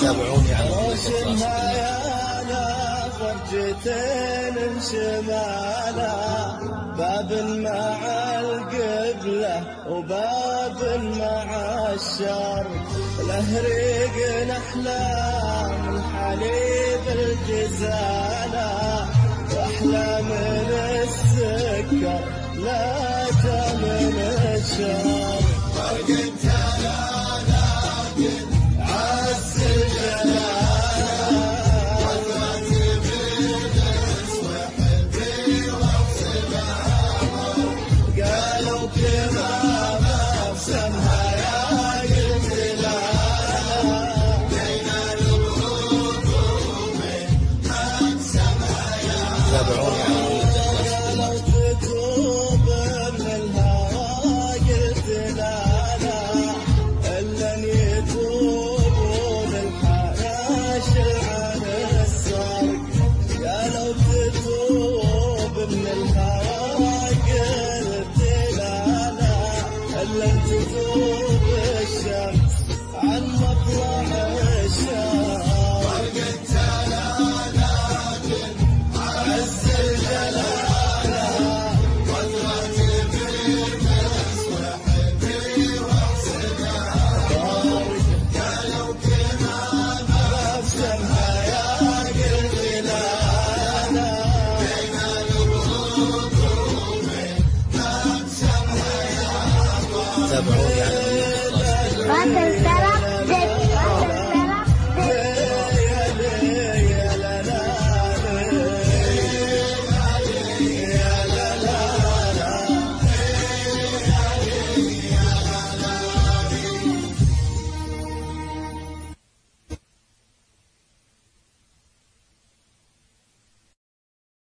تابعوني على روشنها يا لا فرجتين شمالا، باب مع القبلة وباب مع الشرق، الأهريق نحلى من حليب الجزالة، وأحلى من السكر لا من الشرق. فرق انت لا لكن عز الجلالة، وثبت بالناس وحبي واغسلها، قالوا كما مفسمها يا قلت لا، بين البروق ومن مفسمها يا تابعوني على قالوا تتوب من الهوى قلت لا لا، إلا أن يتوبوا للحناشل عن السرق، قالوا تتوب من الهوى قلت لا لا، إلا أن تتوب الشمس عن مطلع الشرق. فرق انت لا لكن عز الجلالة، وثبت بالناس وحبي واغسلها، قالوا كما مفسمها يا قلت لا لا، بين البروق ومن مفسمها يا تابعوني